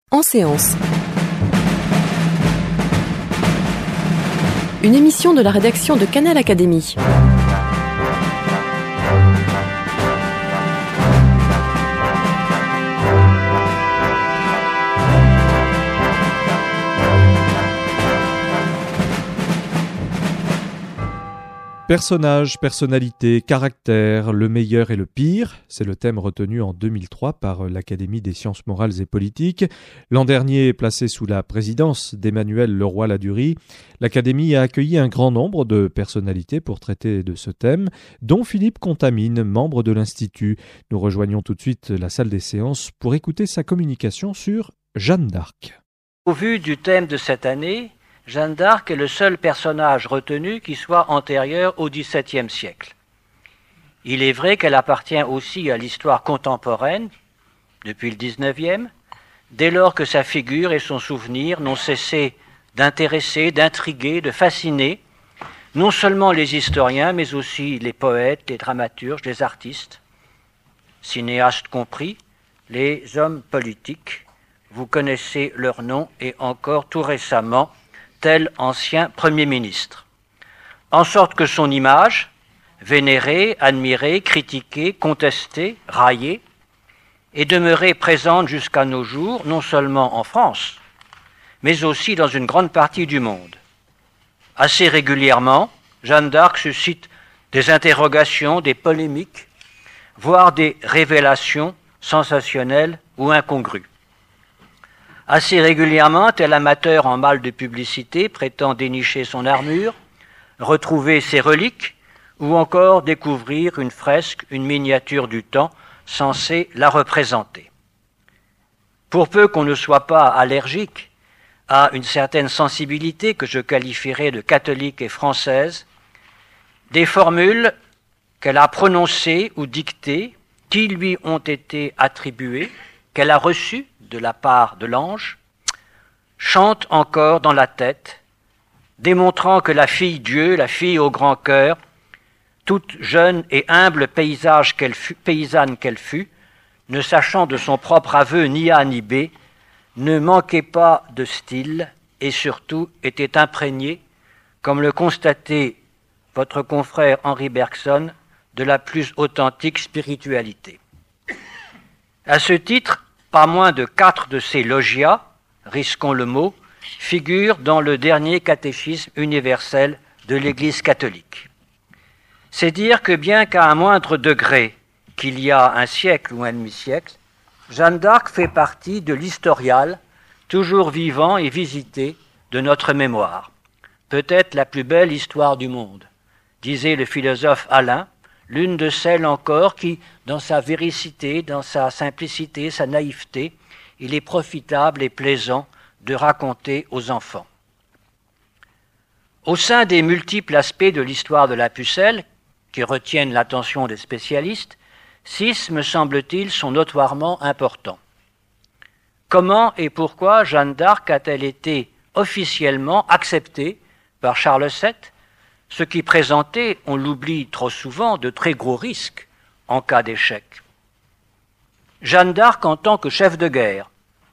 En séance. Une émission de la rédaction de Canal Académie. Personnages, personnalités, caractères, le meilleur et le pire, c'est le thème retenu en 2003 par l'Académie des sciences morales et politiques. L'an dernier, placé sous la présidence d'Emmanuel Leroy-Ladurie, l'Académie a accueilli un grand nombre de personnalités pour traiter de ce thème, dont Philippe Contamine, membre de l'Institut. Nous rejoignons tout de suite la salle des séances pour écouter sa communication sur Jeanne d'Arc. Au vu du thème de cette année, Jeanne d'Arc est le seul personnage retenu qui soit antérieur au XVIIe siècle. Il est vrai qu'elle appartient aussi à l'histoire contemporaine, depuis le XIXe, dès lors que sa figure et son souvenir n'ont cessé d'intéresser, d'intriguer, de fasciner, non seulement les historiens, mais aussi les poètes, les dramaturges, les artistes, cinéastes compris, les hommes politiques. Vous connaissez leurs noms et encore tout récemment, tel ancien Premier ministre. En sorte que son image, vénérée, admirée, critiquée, contestée, raillée, est demeurée présente jusqu'à nos jours, non seulement en France, mais aussi dans une grande partie du monde. Assez régulièrement, Jeanne d'Arc suscite des interrogations, des polémiques, voire des révélations sensationnelles ou incongrues. Assez régulièrement, tel amateur en mal de publicité prétend dénicher son armure, retrouver ses reliques ou encore découvrir une fresque, une miniature du temps censée la représenter. Pour peu qu'on ne soit pas allergique à une certaine sensibilité que je qualifierais de catholique et française, des formules qu'elle a prononcées ou dictées, qui lui ont été attribuées, qu'elle a reçues de la part de l'ange, chante encore dans la tête, démontrant que la fille Dieu, la fille au grand cœur, toute jeune et humble paysanne qu'elle fut, ne sachant de son propre aveu ni A ni B, ne manquait pas de style et surtout était imprégnée, comme le constatait votre confrère Henri Bergson, de la plus authentique spiritualité. À ce titre, pas moins de 4 de ces logias, risquons le mot, figurent dans le dernier catéchisme universel de l'Église catholique. C'est dire que bien qu'à un moindre degré qu'il y a un siècle ou un demi-siècle, Jeanne d'Arc fait partie de l'historial, toujours vivant et visité, de notre mémoire. Peut-être la plus belle histoire du monde, disait le philosophe Alain, l'une de celles encore qui, dans sa véracité, dans sa simplicité, sa naïveté, il est profitable et plaisant de raconter aux enfants. Au sein des multiples aspects de l'histoire de la pucelle, qui retiennent l'attention des spécialistes, 6, me semble-t-il, sont notoirement importants. Comment et pourquoi Jeanne d'Arc a-t-elle été officiellement acceptée par Charles VII, ce qui présentait, on l'oublie trop souvent, de très gros risques en cas d'échec. Jeanne d'Arc en tant que chef de guerre.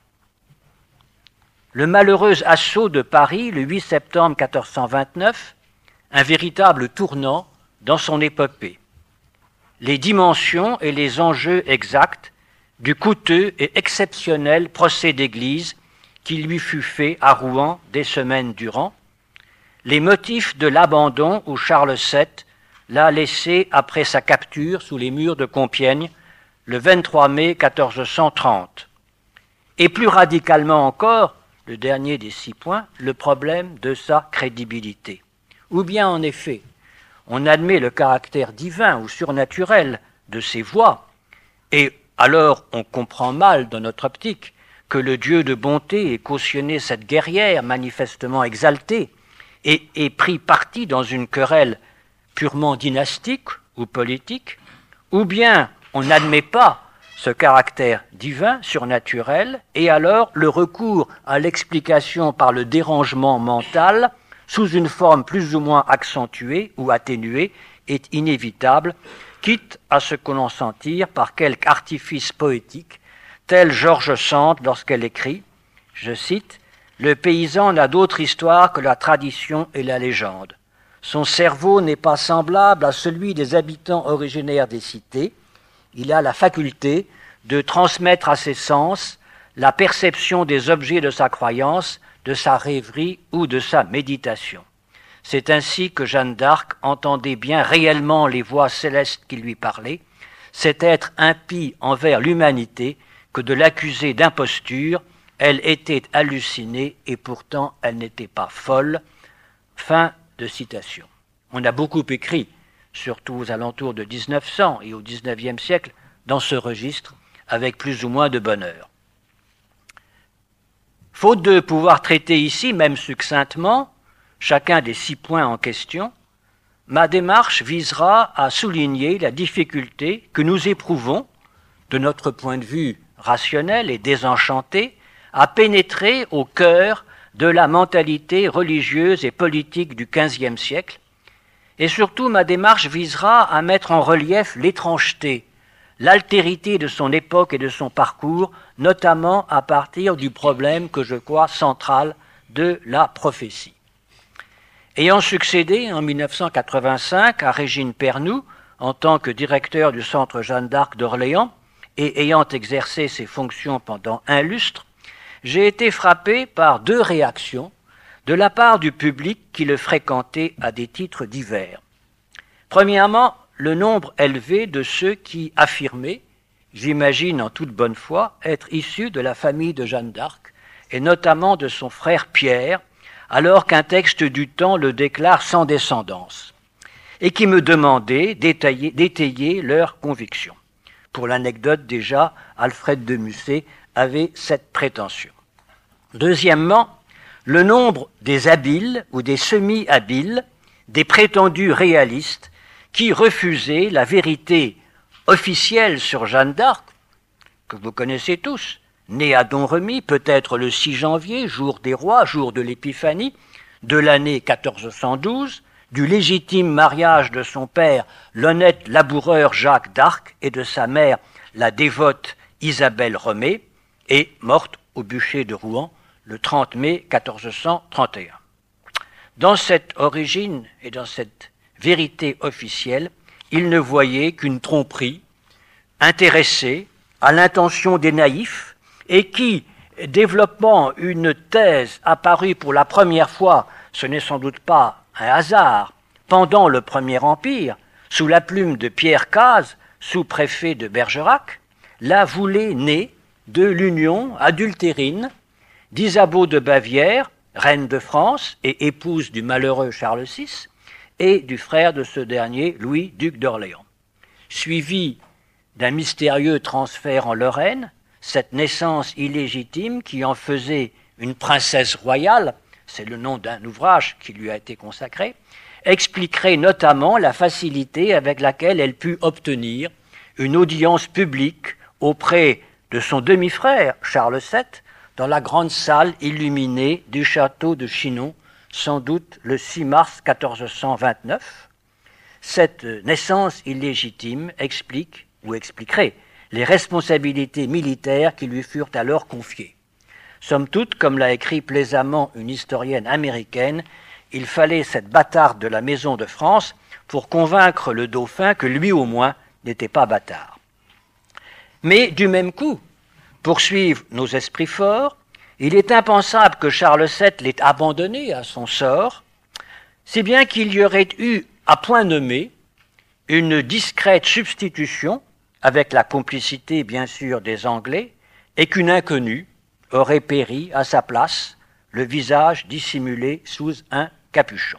Le malheureux assaut de Paris le 8 septembre 1429, un véritable tournant dans son épopée. Les dimensions et les enjeux exacts du coûteux et exceptionnel procès d'église qui lui fut fait à Rouen des semaines durant, les motifs de l'abandon où Charles VII l'a laissé après sa capture sous les murs de Compiègne le 23 mai 1430. Et plus radicalement encore, le dernier des 6 points, le problème de sa crédibilité. Ou bien en effet, on admet le caractère divin ou surnaturel de ces voix, et alors on comprend mal dans notre optique que le Dieu de bonté ait cautionné cette guerrière manifestement exaltée, et est pris parti dans une querelle purement dynastique ou politique, ou bien on n'admet pas ce caractère divin, surnaturel, et alors le recours à l'explication par le dérangement mental, sous une forme plus ou moins accentuée ou atténuée, est inévitable, quitte à ce que l'on s'en tire par quelque artifice poétique, tel George Sand lorsqu'elle écrit Je cite, « Le paysan n'a d'autre histoire que la tradition et la légende. Son cerveau n'est pas semblable à celui des habitants originaires des cités. Il a la faculté de transmettre à ses sens la perception des objets de sa croyance, de sa rêverie ou de sa méditation. C'est ainsi que Jeanne d'Arc entendait bien réellement les voix célestes qui lui parlaient. C'est être impie envers l'humanité que de l'accuser d'imposture. Elle était hallucinée et pourtant elle n'était pas folle. » Fin de citation. On a beaucoup écrit, surtout aux alentours de 1900 et au XIXe siècle, dans ce registre, avec plus ou moins de bonheur. Faute de pouvoir traiter ici, même succinctement, chacun des 6 points en question, ma démarche visera à souligner la difficulté que nous éprouvons, de notre point de vue rationnel et désenchanté, à pénétrer au cœur de la mentalité religieuse et politique du XVe siècle, et surtout ma démarche visera à mettre en relief l'étrangeté, l'altérité de son époque et de son parcours, notamment à partir du problème que je crois central de la prophétie. Ayant succédé en 1985 à Régine Pernoud en tant que directeur du Centre Jeanne d'Arc d'Orléans et ayant exercé ses fonctions pendant un lustre, j'ai été frappé par 2 réactions de la part du public qui le fréquentait à des titres divers. Premièrement, le nombre élevé de ceux qui affirmaient, j'imagine en toute bonne foi, être issus de la famille de Jeanne d'Arc, et notamment de son frère Pierre, alors qu'un texte du temps le déclare sans descendance, et qui me demandaient d'étayer leurs convictions. Pour l'anecdote déjà, Alfred de Musset avait cette prétention. Deuxièmement, le nombre des habiles ou des semi-habiles, des prétendus réalistes, qui refusaient la vérité officielle sur Jeanne d'Arc, que vous connaissez tous, née à Domremy, peut-être le 6 janvier, jour des rois, jour de l'Épiphanie, de l'année 1412, du légitime mariage de son père, l'honnête laboureur Jacques d'Arc, et de sa mère, la dévote Isabelle Romée, et morte au bûcher de Rouen le 30 mai 1431. Dans cette origine et dans cette vérité officielle, il ne voyait qu'une tromperie intéressée à l'intention des naïfs et qui, développant une thèse apparue pour la première fois, ce n'est sans doute pas un hasard, pendant le Premier Empire, sous la plume de Pierre Cazes, sous-préfet de Bergerac, la voulait née de l'union adultérine d'Isabeau de Bavière, reine de France et épouse du malheureux Charles VI, et du frère de ce dernier, Louis, duc d'Orléans. Suivi d'un mystérieux transfert en Lorraine, cette naissance illégitime qui en faisait une princesse royale, c'est le nom d'un ouvrage qui lui a été consacré, expliquerait notamment la facilité avec laquelle elle put obtenir une audience publique auprès de son demi-frère, Charles VII, dans la grande salle illuminée du château de Chinon, sans doute le 6 mars 1429. Cette naissance illégitime explique, ou expliquerait, les responsabilités militaires qui lui furent alors confiées. Somme toute, comme l'a écrit plaisamment une historienne américaine, il fallait cette bâtarde de la Maison de France pour convaincre le dauphin que lui au moins n'était pas bâtard. Mais du même coup, pour suivre nos esprits forts, il est impensable que Charles VII l'ait abandonné à son sort, si bien qu'il y aurait eu, à point nommé, une discrète substitution, avec la complicité bien sûr des Anglais, et qu'une inconnue aurait péri à sa place, le visage dissimulé sous un capuchon.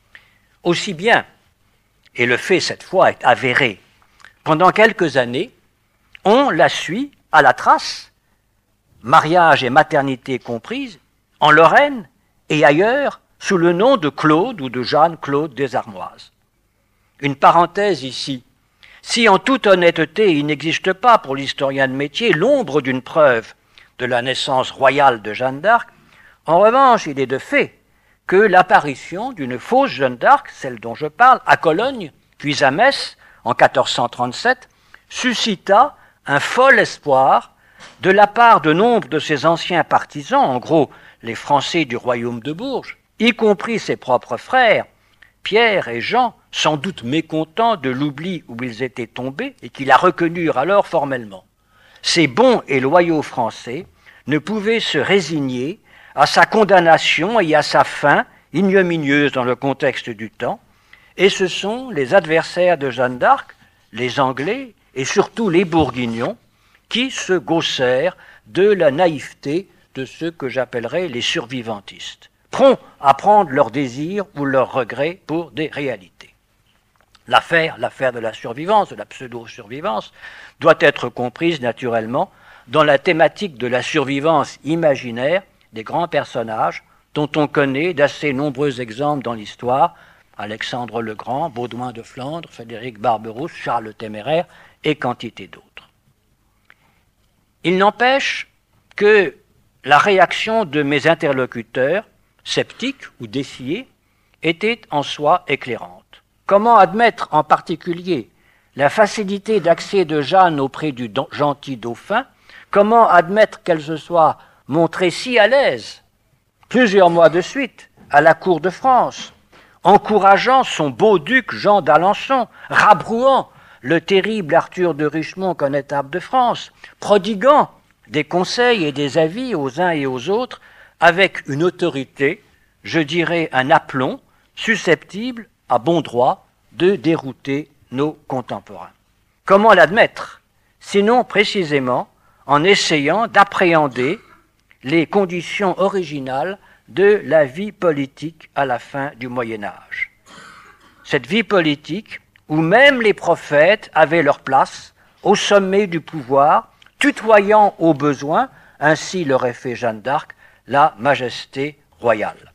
Aussi bien, et le fait cette fois est avéré, pendant quelques années, on la suit à la trace, mariage et maternité comprises, en Lorraine et ailleurs, sous le nom de Claude ou de Jeanne-Claude des Armoises. Une parenthèse ici. Si en toute honnêteté il n'existe pas pour l'historien de métier l'ombre d'une preuve de la naissance royale de Jeanne d'Arc, en revanche il est de fait que l'apparition d'une fausse Jeanne d'Arc, celle dont je parle, à Cologne, puis à Metz, en 1437, suscita un fol espoir de la part de nombre de ses anciens partisans, en gros les Français du royaume de Bourges, y compris ses propres frères, Pierre et Jean, sans doute mécontents de l'oubli où ils étaient tombés et qui la reconnurent alors formellement. Ces bons et loyaux Français ne pouvaient se résigner à sa condamnation et à sa fin, ignominieuse dans le contexte du temps, et ce sont les adversaires de Jeanne d'Arc, les Anglais et surtout les Bourguignons, qui se gaussèrent de la naïveté de ceux que j'appellerais les survivantistes, prompts à prendre leurs désirs ou leurs regrets pour des réalités. L'affaire de la survivance, de la pseudo-survivance, doit être comprise naturellement dans la thématique de la survivance imaginaire des grands personnages dont on connaît d'assez nombreux exemples dans l'histoire, Alexandre le Grand, Baudouin de Flandre, Frédéric Barberousse, Charles le Téméraire et quantité d'autres. Il n'empêche que la réaction de mes interlocuteurs, sceptiques ou défiés, était en soi éclairante. Comment admettre en particulier la facilité d'accès de Jeanne auprès du gentil dauphin? Comment admettre qu'elle se soit montrée si à l'aise, plusieurs mois de suite, à la cour de France, encourageant son beau duc Jean d'Alençon, rabrouant le terrible Arthur de Richemont, connétable de France, prodiguant des conseils et des avis aux uns et aux autres, avec une autorité, je dirais un aplomb, susceptible, à bon droit, de dérouter nos contemporains. Comment l'admettre? Sinon précisément en essayant d'appréhender les conditions originales de la vie politique à la fin du Moyen-Âge. Cette vie politique où même les prophètes avaient leur place au sommet du pouvoir, tutoyant au besoin, ainsi l'aurait fait Jeanne d'Arc, la majesté royale.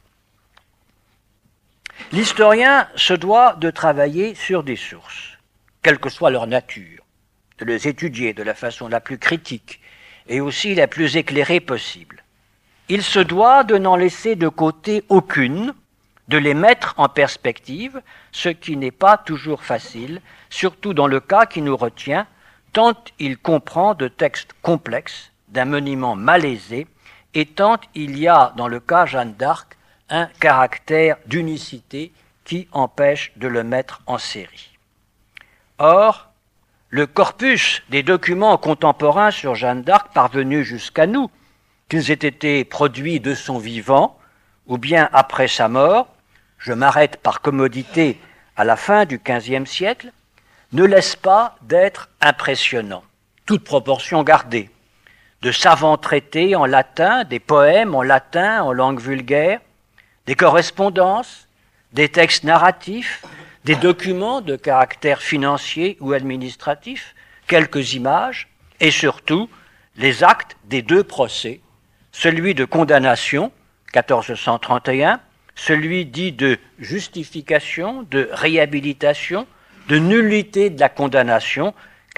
L'historien se doit de travailler sur des sources, quelle que soit leur nature, de les étudier de la façon la plus critique et aussi la plus éclairée possible. Il se doit de n'en laisser de côté aucune, de les mettre en perspective, ce qui n'est pas toujours facile, surtout dans le cas qui nous retient, tant il comprend de textes complexes, d'un monument malaisé, et tant il y a, dans le cas Jeanne d'Arc, un caractère d'unicité qui empêche de le mettre en série. Or, le corpus des documents contemporains sur Jeanne d'Arc parvenus jusqu'à nous, qu'ils aient été produits de son vivant ou bien après sa mort, je m'arrête par commodité à la fin du XVe siècle, ne laisse pas d'être impressionnants, toute proportion gardée. De savants traités en latin, des poèmes en latin, en langue vulgaire, des correspondances, des textes narratifs, des documents de caractère financier ou administratif, quelques images, et surtout les actes des deux procès, celui de condamnation, 1431, celui dit de justification, de réhabilitation, de nullité de la condamnation,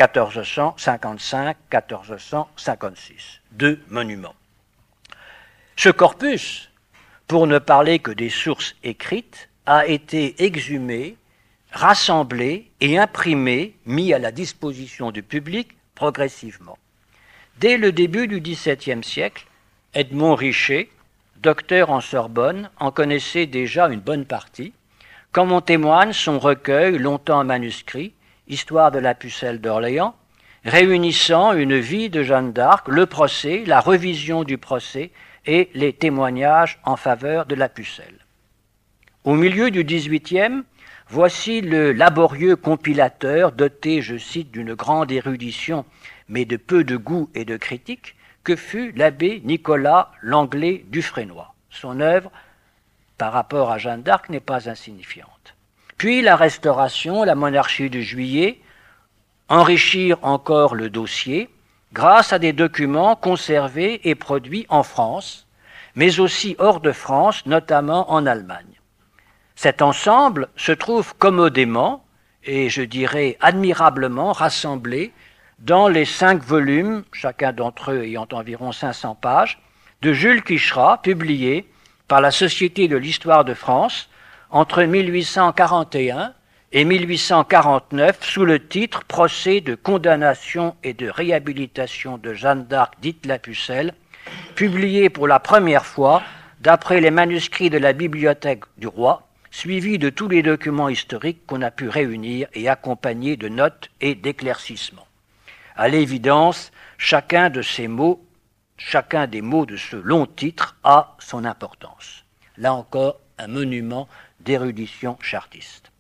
1455-1456, deux monuments. Ce corpus, pour ne parler que des sources écrites, a été exhumé, rassemblé et imprimé, mis à la disposition du public progressivement. Dès le début du XVIIe siècle, Edmond Richer, docteur en Sorbonne, en connaissait déjà une bonne partie, comme en témoigne son recueil, longtemps manuscrit, Histoire de la pucelle d'Orléans, réunissant une vie de Jeanne d'Arc, le procès, la revision du procès et les témoignages en faveur de la pucelle. Au milieu du XVIIIe, voici le laborieux compilateur, doté, je cite, d'une grande érudition, mais de peu de goût et de critique, que fut l'abbé Nicolas Langlais Dufresnoy. Son œuvre, par rapport à Jeanne d'Arc, n'est pas insignifiante. Puis la Restauration, la monarchie de Juillet, enrichir encore le dossier grâce à des documents conservés et produits en France, mais aussi hors de France, notamment en Allemagne. Cet ensemble se trouve commodément, et je dirais admirablement, rassemblé dans les 5 volumes, chacun d'entre eux ayant environ 500 pages, de Jules Quicherat, publiés par la Société de l'Histoire de France entre 1841 et 1849 sous le titre « Procès de condamnation et de réhabilitation de Jeanne d'Arc dite la Pucelle », publié pour la première fois d'après les manuscrits de la Bibliothèque du Roi, suivi de tous les documents historiques qu'on a pu réunir et accompagnés de notes et d'éclaircissements. À l'évidence, chacun des mots de ce long titre a son importance. Là encore, un monument d'érudition chartiste.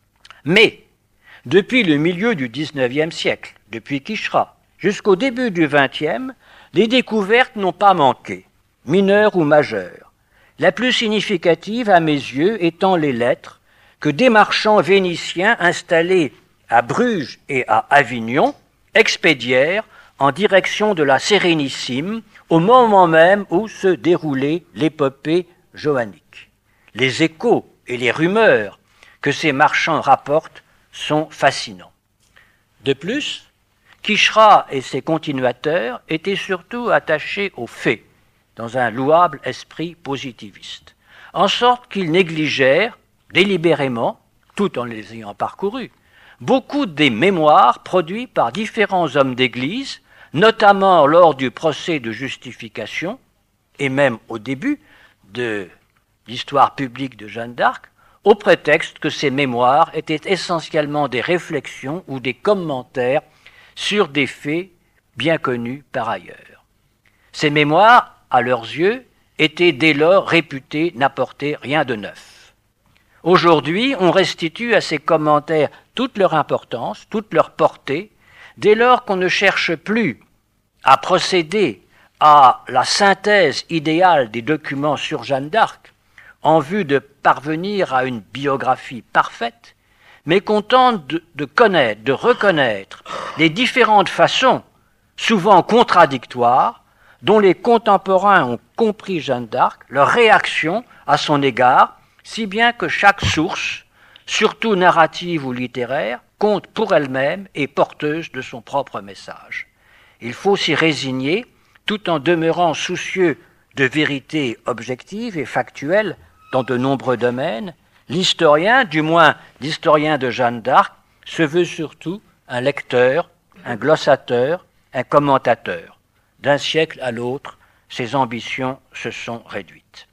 Mais, depuis le milieu du XIXe siècle, depuis Quicherat, jusqu'au début du XXe, les découvertes n'ont pas manqué, mineures ou majeures. La plus significative, à mes yeux, étant les lettres que des marchands vénitiens installés à Bruges et à Avignon expédièrent en direction de la Sérénissime au moment même où se déroulait l'épopée joannique. Les échos et les rumeurs que ces marchands rapportent sont fascinants. De plus, Quicherat et ses continuateurs étaient surtout attachés aux faits, dans un louable esprit positiviste, en sorte qu'ils négligèrent délibérément, tout en les ayant parcourus, beaucoup des mémoires produits par différents hommes d'Église, notamment lors du procès de justification, et même au début de l'histoire publique de Jeanne d'Arc, au prétexte que ces mémoires étaient essentiellement des réflexions ou des commentaires sur des faits bien connus par ailleurs. Ces mémoires, à leurs yeux, étaient dès lors réputés n'apporter rien de neuf. Aujourd'hui, on restitue à ces commentaires toute leur importance, toute leur portée, dès lors qu'on ne cherche plus à procéder à la synthèse idéale des documents sur Jeanne d'Arc, en vue de parvenir à une biographie parfaite, mais qu'on tente de connaître, de reconnaître les différentes façons, souvent contradictoires, dont les contemporains ont compris Jeanne d'Arc, leur réaction à son égard, si bien que chaque source, surtout narrative ou littéraire, compte pour elle-même et porteuse de son propre message. Il faut s'y résigner, tout en demeurant soucieux de vérité objective et factuelle dans de nombreux domaines. L'historien, du moins l'historien de Jeanne d'Arc, se veut surtout un lecteur, un glossateur, un commentateur. D'un siècle à l'autre, ses ambitions se sont réduites.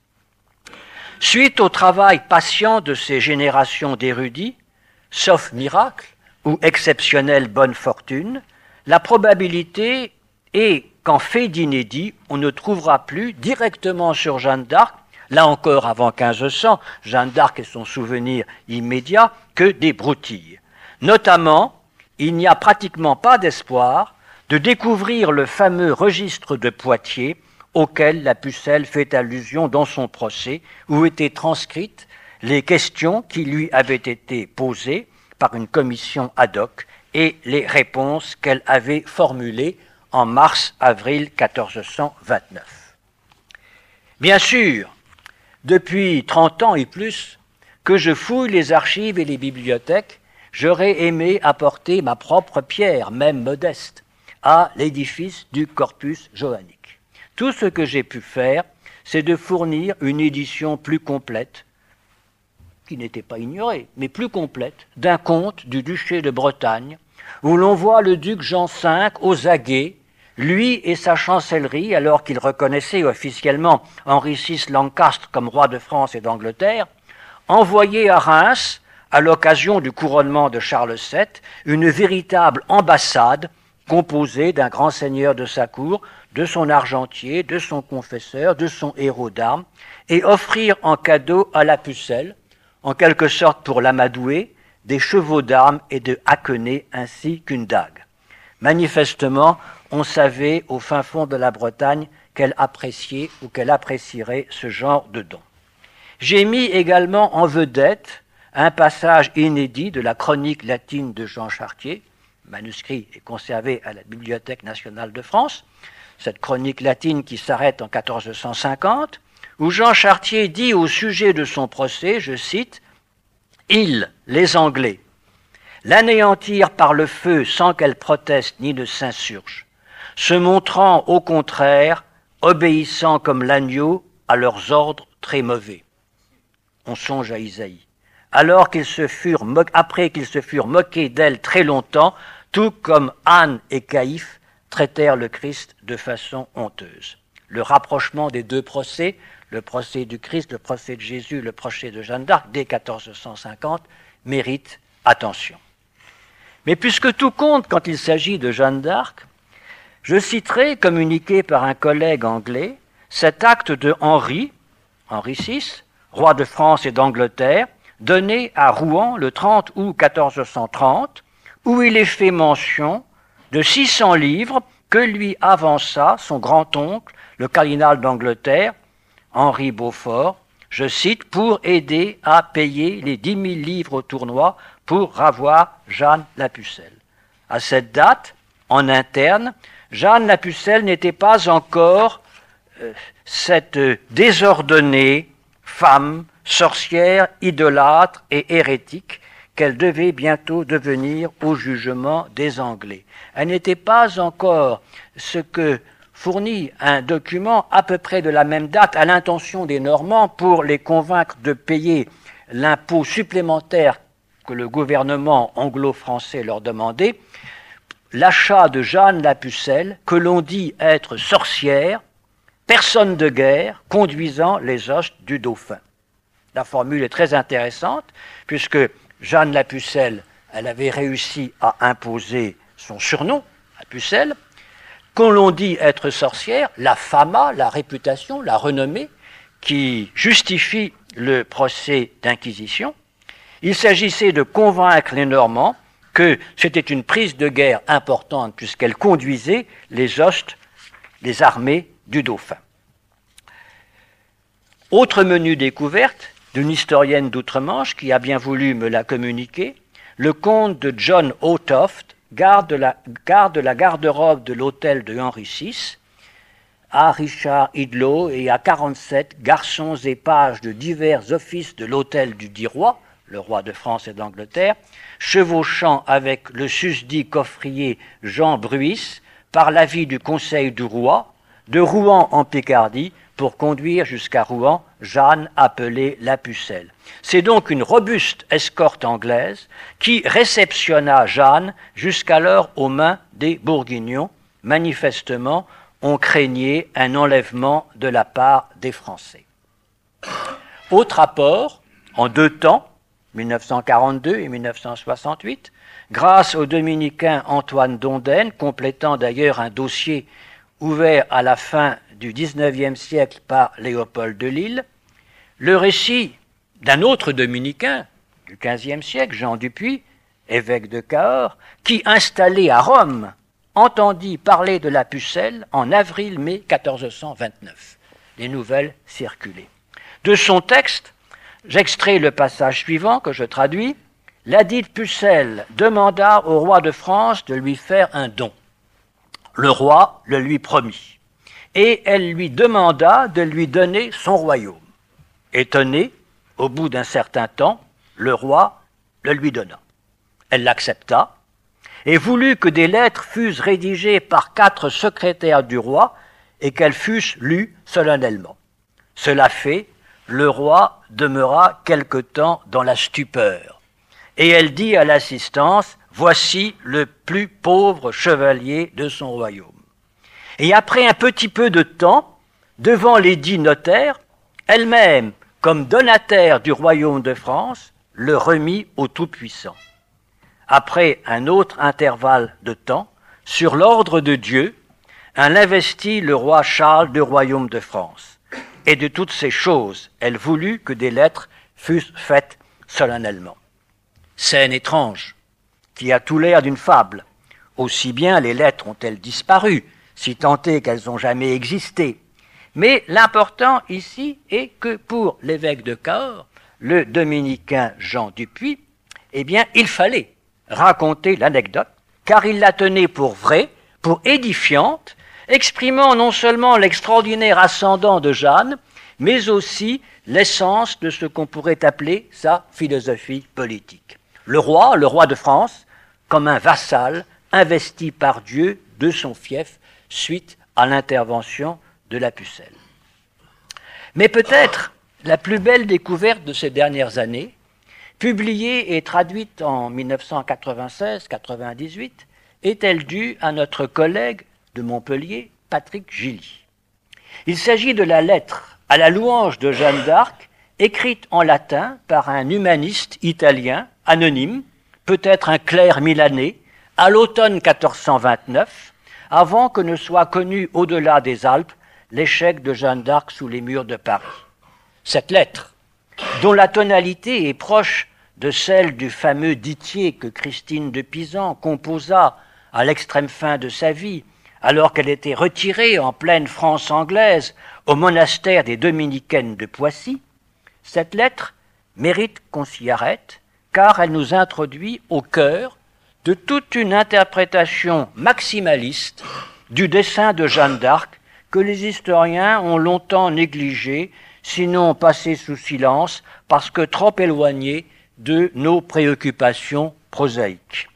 Suite au travail patient de ces générations d'érudits, sauf miracle ou exceptionnelle bonne fortune, la probabilité est qu'en fait d'inédit, on ne trouvera plus directement sur Jeanne d'Arc, là encore avant 1500, Jeanne d'Arc et son souvenir immédiat, que des broutilles. Notamment, il n'y a pratiquement pas d'espoir de découvrir le fameux registre de Poitiers auquel la Pucelle fait allusion dans son procès, où étaient transcrites les questions qui lui avaient été posées par une commission ad hoc et les réponses qu'elle avait formulées en mars-avril 1429. Bien sûr, depuis 30 ans et plus que je fouille les archives et les bibliothèques, j'aurais aimé apporter ma propre pierre, même modeste, à l'édifice du corpus joannique. Tout ce que j'ai pu faire, c'est de fournir une édition plus complète, qui n'était pas ignorée, mais plus complète, d'un conte du duché de Bretagne, où l'on voit le duc Jean V aux aguets, lui et sa chancellerie, alors qu'il reconnaissait officiellement Henri VI Lancastre comme roi de France et d'Angleterre, envoyer à Reims, à l'occasion du couronnement de Charles VII, une véritable ambassade composée d'un grand seigneur de sa cour, de son argentier, de son confesseur, de son héros d'armes, et offrir en cadeau à la Pucelle, en quelque sorte pour l'amadouer, des chevaux d'armes et de haquenets ainsi qu'une dague. Manifestement, on savait au fin fond de la Bretagne qu'elle appréciait ou qu'elle apprécierait ce genre de don. J'ai mis également en vedette un passage inédit de la chronique latine de Jean Chartier. Le manuscrit est conservé à la Bibliothèque nationale de France. Cette chronique latine qui s'arrête en 1450, où Jean Chartier dit au sujet de son procès, je cite, « Ils, les Anglais, l'anéantirent par le feu sans qu'elle proteste ni ne s'insurge, se montrant au contraire, obéissant comme l'agneau à leurs ordres très mauvais. » On songe à Isaïe. après qu'ils se furent moqués d'elle très longtemps, tout comme Anne et Caïphe traitèrent le Christ de façon honteuse. Le rapprochement des deux procès, le procès du Christ, le procès de Jésus, le procès de Jeanne d'Arc, dès 1450, mérite attention. Mais puisque tout compte quand il s'agit de Jeanne d'Arc, je citerai, communiqué par un collègue anglais, cet acte de Henri VI, roi de France et d'Angleterre, donné à Rouen le 30 août 1430, où il est fait mention de 600 livres que lui avança son grand-oncle, le cardinal d'Angleterre, Henri Beaufort, je cite, pour aider à payer les 10 000 livres au tournoi pour ravoir Jeanne la Pucelle. À cette date, en interne, Jeanne la Pucelle n'était pas encore cette désordonnée femme, sorcière, idolâtre et hérétique qu'elle devait bientôt devenir au jugement des Anglais. Elle n'était pas encore ce que fournit un document à peu près de la même date à l'intention des Normands pour les convaincre de payer l'impôt supplémentaire que le gouvernement anglo-français leur demandait, l'achat de Jeanne la Pucelle, que l'on dit être sorcière, personne de guerre, conduisant les hostes du dauphin. La formule est très intéressante, puisque Jeanne la Pucelle, elle avait réussi à imposer son surnom, la Pucelle, qu'on l'on dit être sorcière, la fama, la réputation, la renommée, qui justifie le procès d'inquisition. Il s'agissait de convaincre les Normands que c'était une prise de guerre importante puisqu'elle conduisait les hostes, les armées du dauphin. Autre menu découverte d'une historienne d'outre-Manche qui a bien voulu me la communiquer, le comte de John O'Toft, garde de la garde-robe de l'hôtel de Henri VI, à Richard Idlo et à 47 garçons et pages de divers offices de l'hôtel du dit roi, le roi de France et d'Angleterre, chevauchant avec le susdit coffrier Jean Bruys, par l'avis du conseil du roi, de Rouen en Picardie, pour conduire jusqu'à Rouen Jeanne appelée la Pucelle. C'est donc une robuste escorte anglaise qui réceptionna Jeanne jusqu'alors aux mains des Bourguignons. Manifestement, on craignait un enlèvement de la part des Français. Autre apport, en 2 temps, 1942 et 1968, grâce au dominicain Antoine Dondenne, complétant d'ailleurs un dossier ouvert à la fin du XIXe siècle par Léopold de Lille, le récit d'un autre dominicain du XVe siècle, Jean Dupuy, évêque de Cahors, qui, installé à Rome, entendit parler de la Pucelle en avril-mai 1429. Les nouvelles circulaient. De son texte, j'extrais le passage suivant que je traduis. Ladite Pucelle demanda au roi de France de lui faire un don. Le roi le lui promit, et elle lui demanda de lui donner son royaume. Étonné, au bout d'un certain temps, le roi le lui donna. Elle l'accepta, et voulut que des lettres fussent rédigées par 4 secrétaires du roi et qu'elles fussent lues solennellement. Cela fait, le roi demeura quelque temps dans la stupeur, et elle dit à l'assistance, « Voici le plus pauvre chevalier de son royaume. » Et après un petit peu de temps, devant les 10 notaires, elle-même, comme donataire du royaume de France, le remit au Tout-Puissant. Après un autre intervalle de temps, sur l'ordre de Dieu, elle investit le roi Charles du royaume de France. Et de toutes ces choses, elle voulut que des lettres fussent faites solennellement. Scène étrange, qui a tout l'air d'une fable. Aussi bien les lettres ont-elles disparu, si tant est qu'elles ont jamais existé. Mais l'important ici est que pour l'évêque de Cahors, le dominicain Jean Dupuy, eh bien, il fallait raconter l'anecdote, car il la tenait pour vraie, pour édifiante, exprimant non seulement l'extraordinaire ascendant de Jeanne, mais aussi l'essence de ce qu'on pourrait appeler sa philosophie politique. Le roi de France, comme un vassal investi par Dieu de son fief suite à l'intervention de la Pucelle. Mais peut-être la plus belle découverte de ces dernières années, publiée et traduite en 1996-98, est-elle due à notre collègue de Montpellier, Patrick Gilly. Il s'agit de la lettre à la louange de Jeanne d'Arc, écrite en latin par un humaniste italien anonyme, peut-être un clerc milanais, à l'automne 1429, avant que ne soit connu au-delà des Alpes l'échec de Jeanne d'Arc sous les murs de Paris. Cette lettre, dont la tonalité est proche de celle du fameux ditier que Christine de Pisan composa à l'extrême fin de sa vie, alors qu'elle était retirée en pleine France anglaise au monastère des Dominicaines de Poissy, cette lettre mérite qu'on s'y arrête, car elle nous introduit au cœur de toute une interprétation maximaliste du dessein de Jeanne d'Arc que les historiens ont longtemps négligé, sinon passé sous silence, parce que trop éloigné de nos préoccupations prosaïques.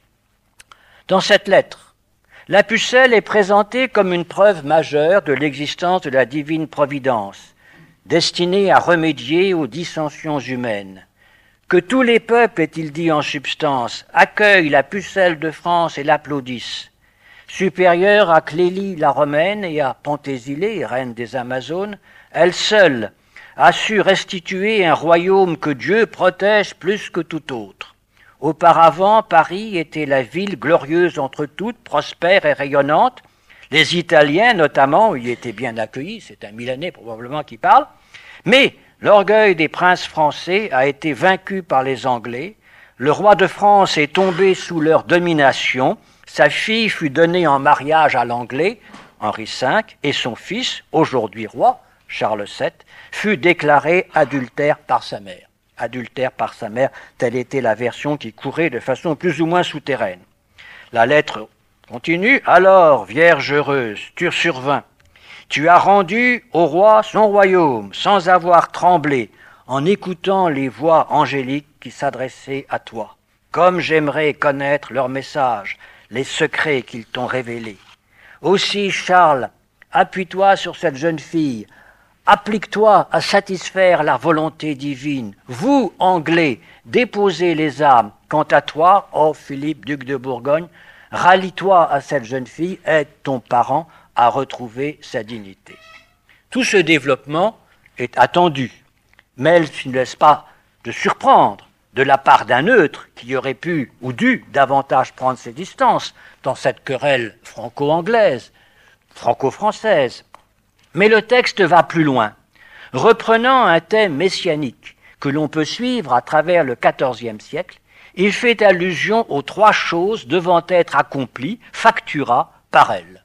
Dans cette lettre, la pucelle est présentée comme une preuve majeure de l'existence de la divine providence, destinée à remédier aux dissensions humaines. Que tous les peuples, est-il dit en substance, accueillent la pucelle de France et l'applaudissent. Supérieure à Clélie la Romaine et à Pentésilée, reine des Amazones, elle seule a su restituer un royaume que Dieu protège plus que tout autre. Auparavant, Paris était la ville glorieuse entre toutes, prospère et rayonnante. Les Italiens, notamment, y étaient bien accueillis, c'est un Milanais probablement qui parle, mais l'orgueil des princes français a été vaincu par les Anglais, le roi de France est tombé sous leur domination, sa fille fut donnée en mariage à l'Anglais, Henri V, et son fils, aujourd'hui roi, Charles VII, fut déclaré adultère par sa mère. Adultère par sa mère, telle était la version qui courait de façon plus ou moins souterraine. La lettre continue. « Alors, Vierge heureuse, tu survins. Tu as rendu au roi son royaume, sans avoir tremblé, en écoutant les voix angéliques qui s'adressaient à toi. Comme j'aimerais connaître leur message, les secrets qu'ils t'ont révélés. Aussi, Charles, appuie-toi sur cette jeune fille, applique-toi à satisfaire la volonté divine. Vous, Anglais, déposez les armes. Quant à toi, ô Philippe, duc de Bourgogne, rallie-toi à cette jeune fille, aide ton parent à retrouver sa dignité. » Tout ce développement est attendu, mais elle ne laisse pas de surprendre de la part d'un neutre qui aurait pu ou dû davantage prendre ses distances dans cette querelle franco-anglaise, franco-française. Mais le texte va plus loin, reprenant un thème messianique que l'on peut suivre à travers le XIVe siècle. Il fait allusion aux trois choses devant être accomplies, factura, par elle.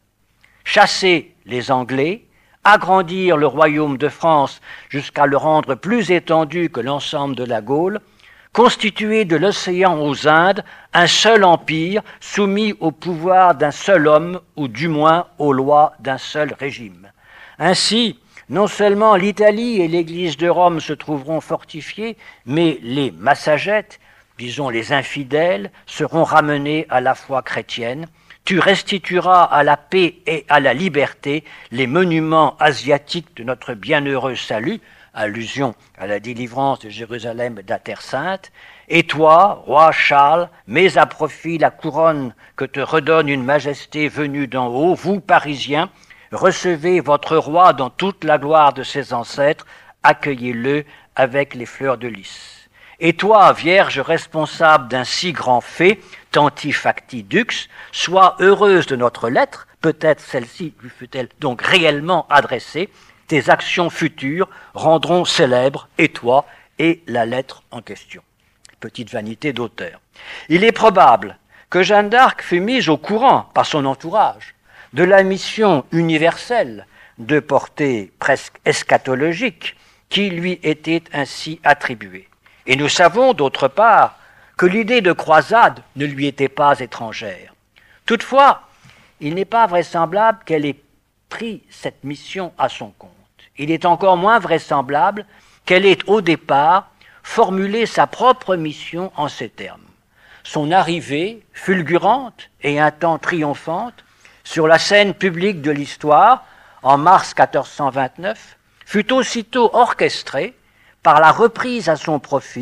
Chasser les Anglais, agrandir le royaume de France jusqu'à le rendre plus étendu que l'ensemble de la Gaule, constituer de l'océan aux Indes un seul empire soumis au pouvoir d'un seul homme ou du moins aux lois d'un seul régime. Ainsi, non seulement l'Italie et l'Église de Rome se trouveront fortifiées, mais les Massagettes, disons les infidèles, seront ramenés à la foi chrétienne. Tu restitueras à la paix et à la liberté les monuments asiatiques de notre bienheureux salut, allusion à la délivrance de Jérusalem de la Terre Sainte, et toi, roi Charles, mets à profit la couronne que te redonne une majesté venue d'en haut, vous, Parisiens, recevez votre roi dans toute la gloire de ses ancêtres, accueillez-le avec les fleurs de lys. Et toi, Vierge responsable d'un si grand fait, tanti facti dux, sois heureuse de notre lettre, peut-être celle-ci lui fut-elle donc réellement adressée, tes actions futures rendront célèbre et toi et la lettre en question. Petite vanité d'auteur. Il est probable que Jeanne d'Arc fut mise au courant par son entourage de la mission universelle de portée presque eschatologique qui lui était ainsi attribuée. Et nous savons d'autre part que l'idée de croisade ne lui était pas étrangère. Toutefois, il n'est pas vraisemblable qu'elle ait pris cette mission à son compte. Il est encore moins vraisemblable qu'elle ait au départ formulé sa propre mission en ces termes. Son arrivée fulgurante et un temps triomphante sur la scène publique de l'histoire, en mars 1429, fut aussitôt orchestrée par la reprise à son profit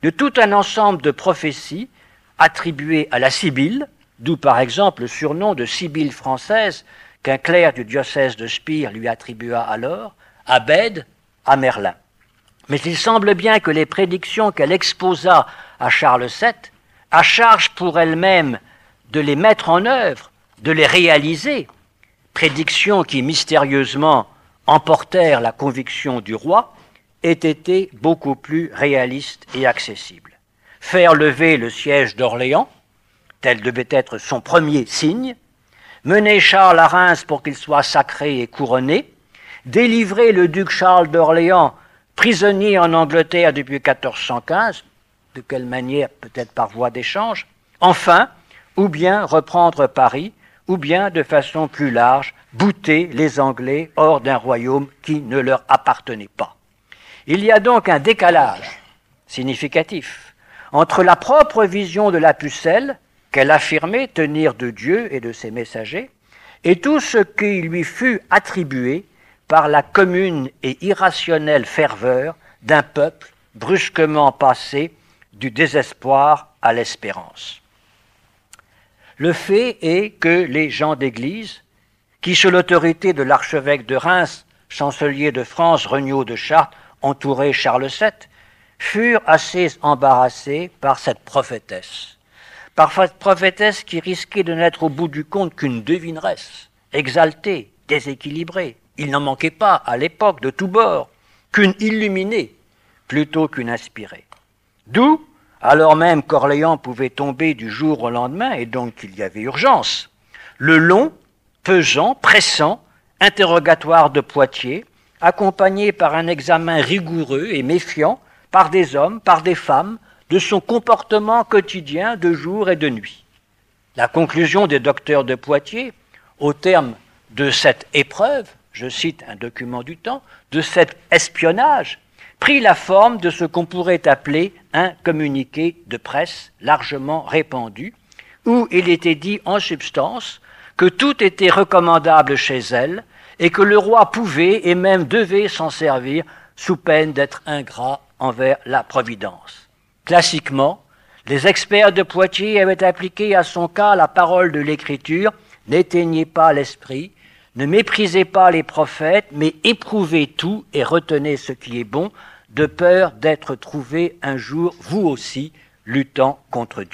de tout un ensemble de prophéties attribuées à la Sibylle, d'où par exemple le surnom de Sibylle française qu'un clerc du diocèse de Spire lui attribua alors, à Bède, à Merlin. Mais il semble bien que les prédictions qu'elle exposa à Charles VII, à charge pour elle-même de les mettre en œuvre, de les réaliser, prédictions qui mystérieusement emportèrent la conviction du roi, aient été beaucoup plus réalistes et accessibles. Faire lever le siège d'Orléans, tel devait être son premier signe, mener Charles à Reims pour qu'il soit sacré et couronné, délivrer le duc Charles d'Orléans, prisonnier en Angleterre depuis 1415, de quelle manière, peut-être par voie d'échange, enfin, ou bien reprendre Paris, ou bien, de façon plus large, bouter les Anglais hors d'un royaume qui ne leur appartenait pas. Il y a donc un décalage significatif entre la propre vision de la pucelle, qu'elle affirmait tenir de Dieu et de ses messagers, et tout ce qui lui fut attribué par la commune et irrationnelle ferveur d'un peuple brusquement passé du désespoir à l'espérance. Le fait est que les gens d'Église, qui sous l'autorité de l'archevêque de Reims, chancelier de France, Regnault de Chartres, entouraient Charles VII, furent assez embarrassés par cette prophétesse. Par cette prophétesse qui risquait de n'être au bout du compte qu'une devineresse, exaltée, déséquilibrée. Il n'en manquait pas, à l'époque, de tous bords, qu'une illuminée, plutôt qu'une inspirée. D'où, alors même qu'Orléans pouvait tomber du jour au lendemain, et donc qu'il y avait urgence, le long, pesant, pressant, interrogatoire de Poitiers, accompagné par un examen rigoureux et méfiant, par des hommes, par des femmes, de son comportement quotidien de jour et de nuit. La conclusion des docteurs de Poitiers, au terme de cette épreuve, je cite un document du temps, de cet espionnage, prit la forme de ce qu'on pourrait appeler un communiqué de presse largement répandu, où il était dit en substance que tout était recommandable chez elle et que le roi pouvait et même devait s'en servir sous peine d'être ingrat envers la Providence. Classiquement, les experts de Poitiers avaient appliqué à son cas la parole de l'Écriture « N'éteignez pas l'esprit, ne méprisez pas les prophètes, mais éprouvez tout et retenez ce qui est bon, de peur d'être trouvé un jour, vous aussi, luttant contre Dieu. »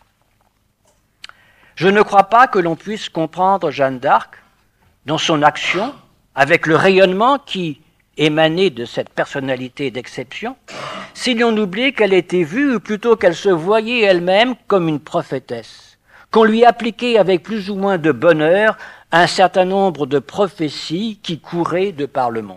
Je ne crois pas que l'on puisse comprendre Jeanne d'Arc dans son action, avec le rayonnement qui émanait de cette personnalité d'exception, si l'on oublie qu'elle était vue, ou plutôt qu'elle se voyait elle-même comme une prophétesse, qu'on lui appliquait avec plus ou moins de bonheur un certain nombre de prophéties qui couraient de par le monde.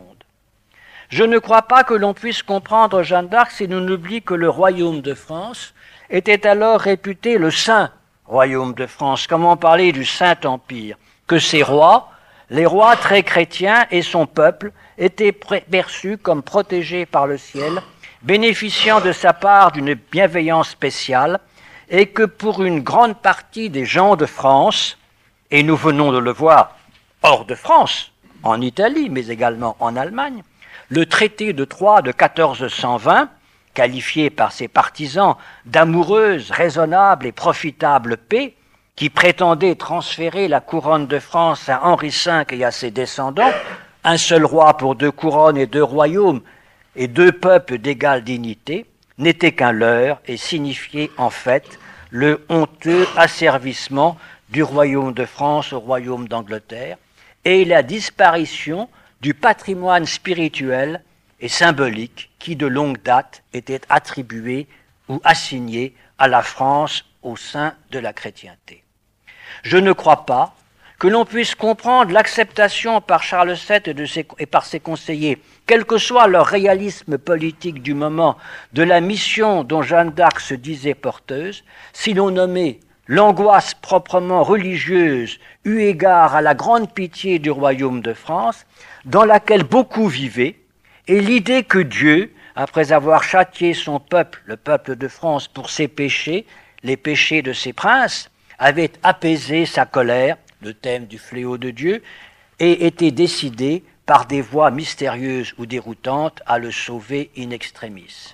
Je ne crois pas que l'on puisse comprendre Jeanne d'Arc si l'on oublie que le royaume de France était alors réputé le saint royaume de France, comment parler du Saint-Empire, que ses rois, les rois très chrétiens et son peuple étaient perçus comme protégés par le ciel, bénéficiant de sa part d'une bienveillance spéciale, et que pour une grande partie des gens de France, et nous venons de le voir hors de France, en Italie, mais également en Allemagne, le traité de Troyes de 1420, qualifié par ses partisans d'amoureuse, raisonnable et profitable paix, qui prétendait transférer la couronne de France à Henri V et à ses descendants, un seul roi pour 2 couronnes et 2 royaumes et 2 peuples d'égale dignité, n'était qu'un leurre et signifiait en fait le honteux asservissement du royaume de France au royaume d'Angleterre et la disparition du patrimoine spirituel et symbolique qui de longue date était attribué ou assigné à la France au sein de la chrétienté. Je ne crois pas que l'on puisse comprendre l'acceptation par Charles VII et par ses conseillers, quel que soit leur réalisme politique du moment, de la mission dont Jeanne d'Arc se disait porteuse, si l'on nommait l'angoisse proprement religieuse eu égard à la grande pitié du royaume de France, dans laquelle beaucoup vivaient, et l'idée que Dieu, après avoir châtié son peuple, le peuple de France, pour ses péchés, les péchés de ses princes, avait apaisé sa colère, le thème du fléau de Dieu, et était décidé par des voies mystérieuses ou déroutantes à le sauver in extremis.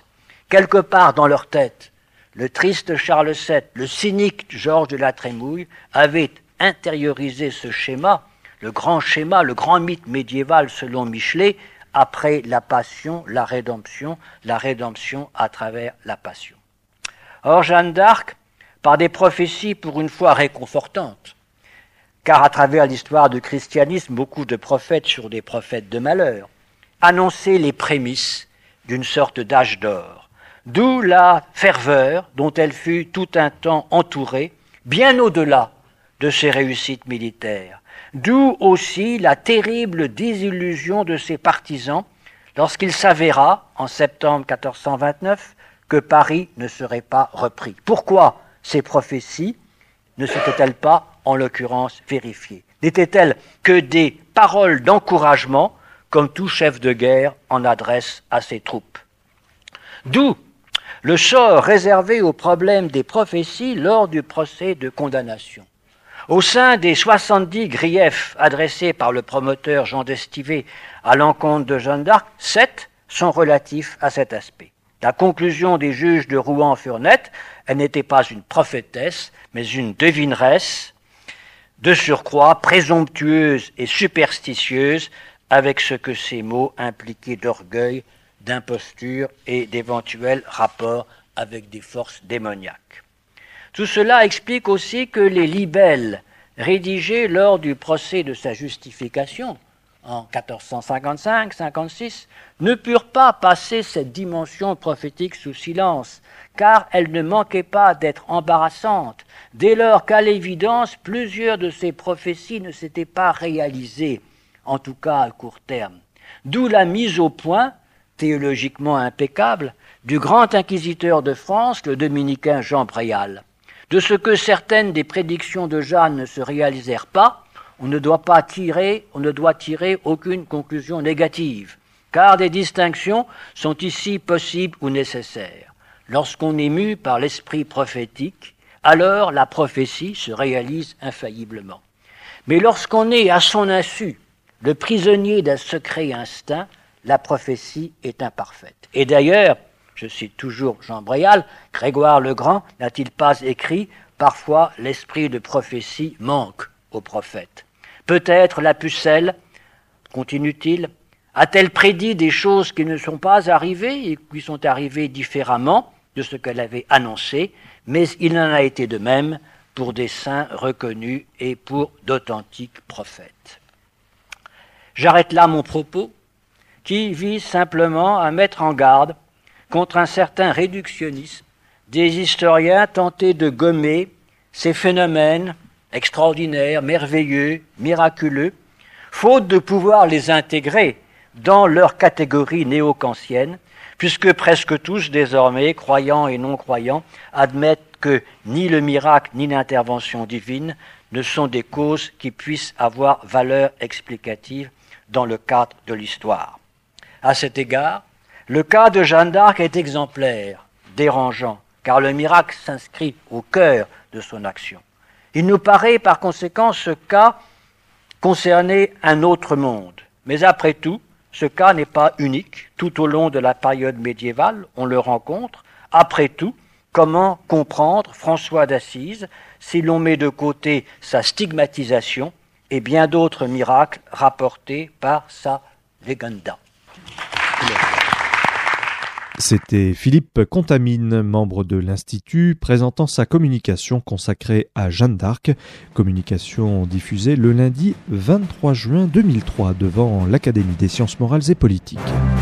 quelque part dans leur tête, le triste Charles VII, le cynique Georges de la Trémouille avaient intériorisé ce schéma, le grand mythe médiéval selon Michelet, après la passion, la rédemption à travers la passion. Or, Jeanne d'Arc, par des prophéties pour une fois réconfortantes, car à travers l'histoire du christianisme, beaucoup de prophètes sur des prophètes de malheur, annonçaient les prémices d'une sorte d'âge d'or, d'où la ferveur dont elle fut tout un temps entourée, bien au-delà de ses réussites militaires, d'où aussi la terrible désillusion de ses partisans lorsqu'il s'avéra, en septembre 1429, que Paris ne serait pas repris. Pourquoi ces prophéties ne s'étaient-elles pas, en l'occurrence, vérifiées? N'étaient-elles que des paroles d'encouragement, comme tout chef de guerre en adresse à ses troupes? D'où le sort réservé au problème des prophéties lors du procès de condamnation. Au sein des 70 griefs adressés par le promoteur Jean d'Estivé à l'encontre de Jeanne d'Arc, 7 sont relatifs à cet aspect. La conclusion des juges de Rouen fut nette, elle n'était pas une prophétesse, mais une devineresse, de surcroît présomptueuse et superstitieuse, avec ce que ces mots impliquaient d'orgueil, d'imposture et d'éventuels rapports avec des forces démoniaques. Tout cela explique aussi que les libelles rédigées lors du procès de sa justification, en 1455-56, ne purent pas passer cette dimension prophétique sous silence, car elles ne manquaient pas d'être embarrassantes, dès lors qu'à l'évidence, plusieurs de ces prophéties ne s'étaient pas réalisées, en tout cas à court terme. D'où la mise au point, théologiquement impeccable, du grand inquisiteur de France, le dominicain Jean Bréal. De ce que certaines des prédictions de Jeanne ne se réalisèrent pas, on ne doit tirer aucune conclusion négative, car des distinctions sont ici possibles ou nécessaires. Lorsqu'on est mu par l'esprit prophétique, alors la prophétie se réalise infailliblement. Mais lorsqu'on est à son insu le prisonnier d'un secret instinct, la prophétie est imparfaite. Et d'ailleurs, je cite toujours Jean Bréal, Grégoire le Grand n'a-t-il pas écrit « Parfois l'esprit de prophétie manque aux prophètes ». Peut-être la pucelle, continue-t-il, a-t-elle prédit des choses qui ne sont pas arrivées et qui sont arrivées différemment de ce qu'elle avait annoncé, mais il en a été de même pour des saints reconnus et pour d'authentiques prophètes. J'arrête là mon propos, qui vise simplement à mettre en garde contre un certain réductionnisme des historiens tentés de gommer ces phénomènes extraordinaires, merveilleux, miraculeux, faute de pouvoir les intégrer dans leur catégorie néo-kantienne, puisque presque tous, désormais, croyants et non-croyants, admettent que ni le miracle ni l'intervention divine ne sont des causes qui puissent avoir valeur explicative dans le cadre de l'histoire. À cet égard, le cas de Jeanne d'Arc est exemplaire, dérangeant, car le miracle s'inscrit au cœur de son action. Il nous paraît par conséquent ce cas concerner un autre monde. Mais après tout, ce cas n'est pas unique. Tout au long de la période médiévale, on le rencontre. Après tout, comment comprendre François d'Assise si l'on met de côté sa stigmatisation et bien d'autres miracles rapportés par sa Legenda? C'était Philippe Contamine, membre de l'Institut, présentant sa communication consacrée à Jeanne d'Arc, communication diffusée le lundi 23 juin 2003 devant l'Académie des sciences morales et politiques.